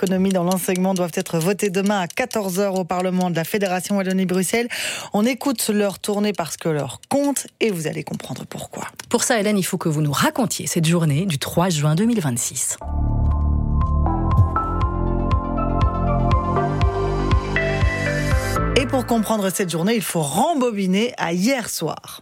d'économie dans l'enseignement doivent être votés demain à 14h au Parlement de la Fédération Wallonie-Bruxelles. On écoute leur tournée parce que leur compte et vous allez comprendre pourquoi. Pour ça, Hélène, il faut que vous nous racontiez cette journée du 3 juin 2026. Et pour comprendre cette journée, il faut rembobiner à hier soir.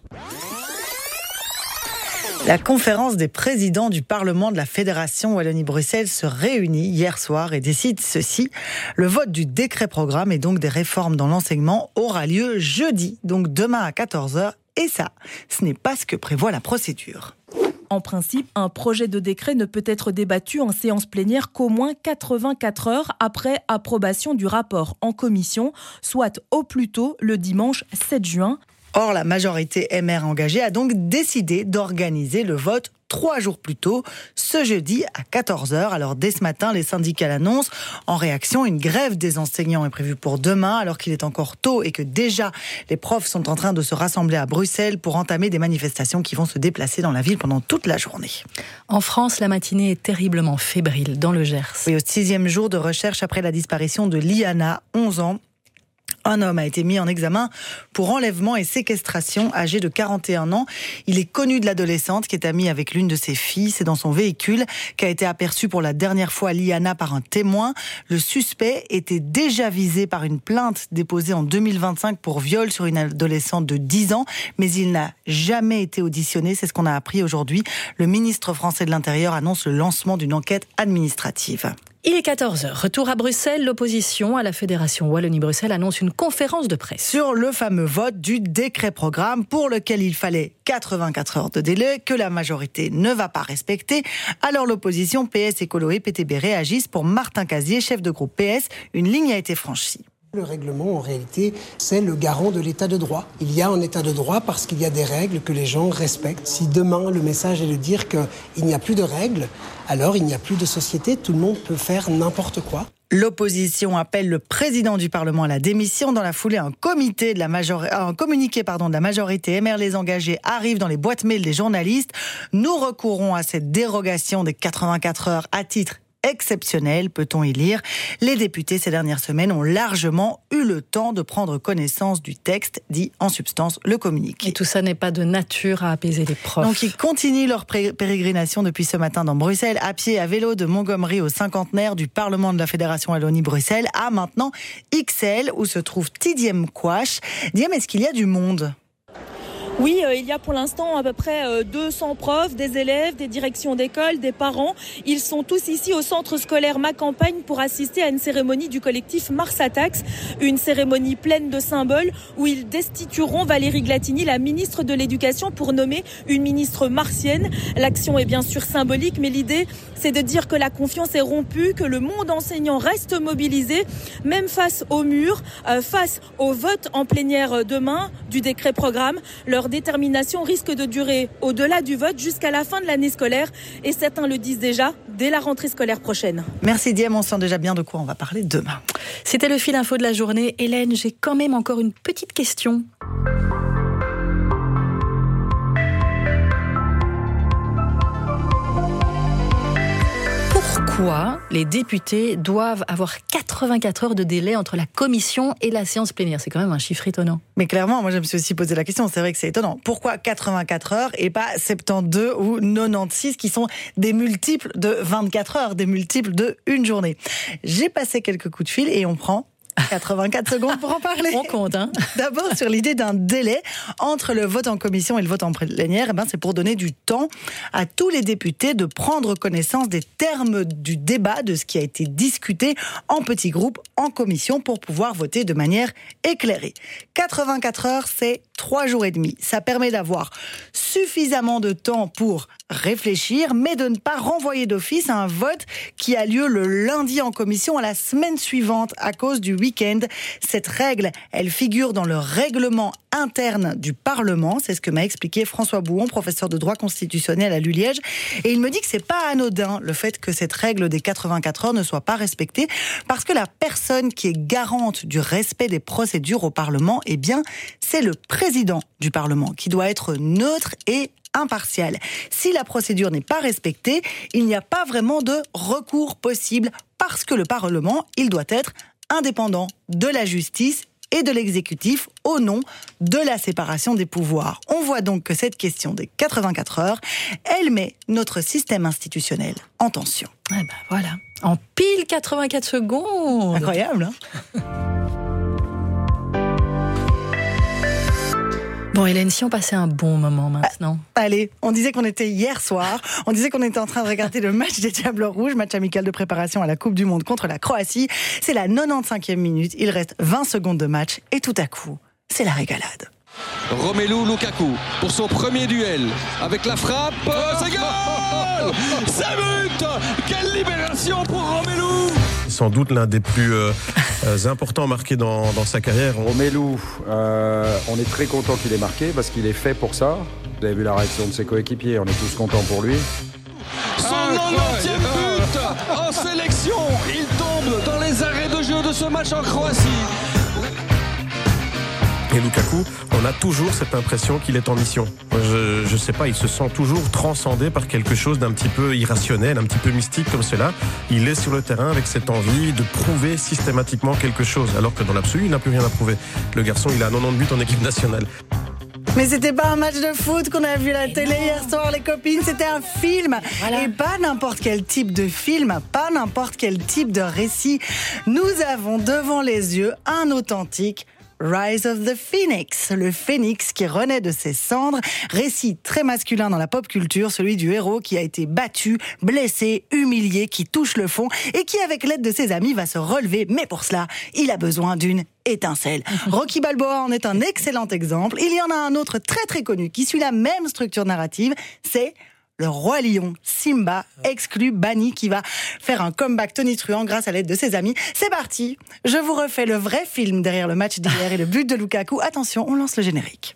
La conférence des présidents du Parlement de la Fédération Wallonie-Bruxelles se réunit hier soir et décide ceci. Le vote du décret programme et donc des réformes dans l'enseignement aura lieu jeudi, donc demain à 14h. Et ça, ce n'est pas ce que prévoit la procédure. En principe, un projet de décret ne peut être débattu en séance plénière qu'au moins 84 heures après approbation du rapport en commission, soit au plus tôt le dimanche 7 juin. Or, la majorité MR engagée a donc décidé d'organiser le vote 3 jours plus tôt, ce jeudi à 14h. Alors dès ce matin, les syndicats l'annoncent. En réaction, une grève des enseignants est prévue pour demain, alors qu'il est encore tôt et que déjà les profs sont en train de se rassembler à Bruxelles pour entamer des manifestations qui vont se déplacer dans la ville pendant toute la journée. En France, la matinée est terriblement fébrile dans le Gers. Et au 6e jour de recherche après la disparition de Liana, 11 ans, un homme a été mis en examen pour enlèvement et séquestration, âgé de 41 ans. Il est connu de l'adolescente qui est amie avec l'une de ses filles. C'est dans son véhicule qu'a été aperçue pour la dernière fois Liana par un témoin. Le suspect était déjà visé par une plainte déposée en 2025 pour viol sur une adolescente de 10 ans, mais il n'a jamais été auditionné. C'est ce qu'on a appris aujourd'hui. Le ministre français de l'Intérieur annonce le lancement d'une enquête administrative. Il est 14h. Retour à Bruxelles. L'opposition à la Fédération Wallonie-Bruxelles annonce une conférence de presse. Sur le fameux vote du décret programme pour lequel il fallait 84 heures de délai que la majorité ne va pas respecter. Alors l'opposition PS, Écolo et PTB réagissent. Pour Martin Casier, chef de groupe PS, une ligne a été franchie. Le règlement, en réalité, c'est le garant de l'état de droit. Il y a un état de droit parce qu'il y a des règles que les gens respectent. Si demain, le message est de dire qu'il n'y a plus de règles, alors il n'y a plus de société, tout le monde peut faire n'importe quoi. L'opposition appelle le président du Parlement à la démission. Dans la foulée, un communiqué de la majorité MR Les Engagés arrive dans les boîtes mail des journalistes. Nous recourons à cette dérogation des 84 heures à titre exceptionnel, peut-on y lire. Les députés, ces dernières semaines, ont largement eu le temps de prendre connaissance du texte, dit en substance le communiqué. Et tout ça n'est pas de nature à apaiser les profs. Donc ils continuent leur pérégrination depuis ce matin dans Bruxelles, à pied, à vélo, de Montgomery au cinquantenaire du Parlement de la Fédération Wallonie-Bruxelles à maintenant XL, où se trouve Tidiem Quash. Diem, est-ce qu'il y a du monde ? Oui, il y a pour l'instant à peu près 200 profs, des élèves, des directions d'école, des parents. Ils sont tous ici au centre scolaire Ma Campagne pour assister à une cérémonie du collectif Mars Attacks, une cérémonie pleine de symboles où ils destitueront Valérie Glatini, la ministre de l'Éducation, pour nommer une ministre martienne. L'action est bien sûr symbolique, mais l'idée, c'est de dire que la confiance est rompue, que le monde enseignant reste mobilisé, même face au mur, face au vote en plénière demain du décret programme. Leur détermination risque de durer au-delà du vote jusqu'à la fin de l'année scolaire et certains le disent déjà, dès la rentrée scolaire prochaine. Merci Diem, on sent déjà bien de quoi on va parler demain. C'était le fil info de la journée. Hélène, j'ai quand même encore une petite question. Pourquoi les députés doivent avoir 84 heures de délai entre la commission et la séance plénière ? C'est quand même un chiffre étonnant. Mais clairement, moi je me suis aussi posé la question, c'est vrai que c'est étonnant. Pourquoi 84 heures et pas 72 ou 96 qui sont des multiples de 24 heures, des multiples de une journée ? J'ai passé quelques coups de fil et on prend 84 secondes pour en parler. On compte, hein. D'abord, sur l'idée d'un délai entre le vote en commission et le vote en plénière, c'est pour donner du temps à tous les députés de prendre connaissance des termes du débat, de ce qui a été discuté en petits groupes, en commission, pour pouvoir voter de manière éclairée. 84 heures, c'est 3 jours et demi. Ça permet d'avoir suffisamment de temps pour réfléchir, mais de ne pas renvoyer d'office à un vote qui a lieu le lundi en commission à la semaine suivante à cause du week-end. Cette règle, elle figure dans le règlement interne du Parlement. C'est ce que m'a expliqué François Bouon, professeur de droit constitutionnel à l'ULiège. Et il me dit que c'est pas anodin le fait que cette règle des 84 heures ne soit pas respectée, parce que la personne qui est garante du respect des procédures au Parlement, eh bien, c'est le président du Parlement qui doit être neutre et impartial. Si la procédure n'est pas respectée, il n'y a pas vraiment de recours possible. parce que le Parlement, il doit être indépendant de la justice et de l'exécutif au nom de la séparation des pouvoirs. On voit donc que cette question des 84 heures, elle met notre système institutionnel en tension. Ah ben voilà, en pile 84 secondes. Incroyable, hein? Bon, Hélène, si on passait un bon moment maintenant. Allez, on disait qu'on était hier soir, on disait qu'on était en train de regarder le match des Diables Rouges, match amical de préparation à la Coupe du Monde contre la Croatie. C'est la 95e minute, il reste 20 secondes de match et tout à coup, c'est la régalade. Romelu Lukaku pour son premier duel avec la frappe. C'est goal! C'est but! Quelle libération pour Romelu! Sans doute l'un des plus importants marqués dans sa carrière. Romelu, on est très content qu'il ait marqué parce qu'il est fait pour ça. Vous avez vu la réaction de ses coéquipiers, on est tous contents pour lui. Son 90e but en sélection. Il tombe dans les arrêts de jeu de ce match en Croatie. Et Lukaku, on a toujours cette impression qu'il est en mission. Je sais pas, il se sent toujours transcendé par quelque chose d'un petit peu irrationnel, un petit peu mystique comme cela. Il est sur le terrain avec cette envie de prouver systématiquement quelque chose, alors que dans l'absolu, il n'a plus rien à prouver. Le garçon, il a 90 buts en équipe nationale. Mais c'était pas un match de foot qu'on a vu à la télé hier soir, les copines, c'était un film. Voilà. Et pas n'importe quel type de film, pas n'importe quel type de récit. Nous avons devant les yeux un authentique Rise of the Phoenix, le phénix qui renaît de ses cendres, récit très masculin dans la pop culture, celui du héros qui a été battu, blessé, humilié, qui touche le fond et qui, avec l'aide de ses amis, va se relever. Mais pour cela, il a besoin d'une étincelle. Rocky Balboa en est un excellent exemple. Il y en a un autre très très connu qui suit la même structure narrative, c'est le roi lion, Simba, exclu, banni, qui va faire un comeback tonitruant grâce à l'aide de ses amis. C'est parti, je vous refais le vrai film derrière le match d'hier et le but de Lukaku. Attention, on lance le générique.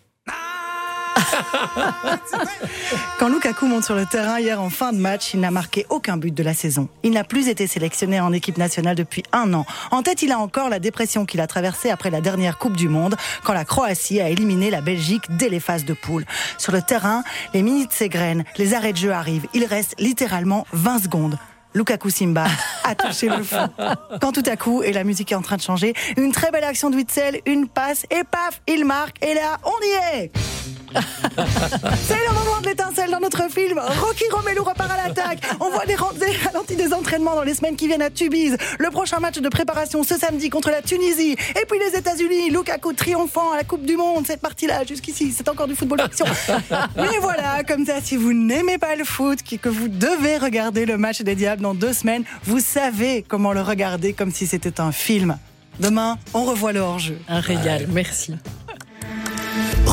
Quand Lukaku monte sur le terrain hier en fin de match, il n'a marqué aucun but de la saison. Il n'a plus été sélectionné en équipe nationale depuis 1 an. En tête, il a encore la dépression qu'il a traversée après la dernière Coupe du Monde, quand la Croatie a éliminé la Belgique dès les phases de poule. Sur le terrain, les minutes s'égrènent, les arrêts de jeu arrivent. Il reste littéralement 20 secondes. Lukaku Simba a touché le fond. Quand tout à coup, et la musique est en train de changer, une très belle action de Witsel, une passe, et paf, il marque, et là, on y est. C'est le moment de l'étincelle dans notre film. Rocky Romelu repart à l'attaque. On voit des ralentis des entraînements dans les semaines qui viennent à Tubize. Le prochain match de préparation ce samedi contre la Tunisie. Et puis les États-Unis. Lukaku triomphant à la Coupe du Monde. Cette partie-là, jusqu'ici, c'est encore du football fiction. Mais voilà, comme ça, si vous n'aimez pas le foot, que vous devez regarder le match des Diables dans 2 semaines, vous savez comment le regarder comme si c'était un film. Demain, on revoit le hors-jeu. Un régal, merci.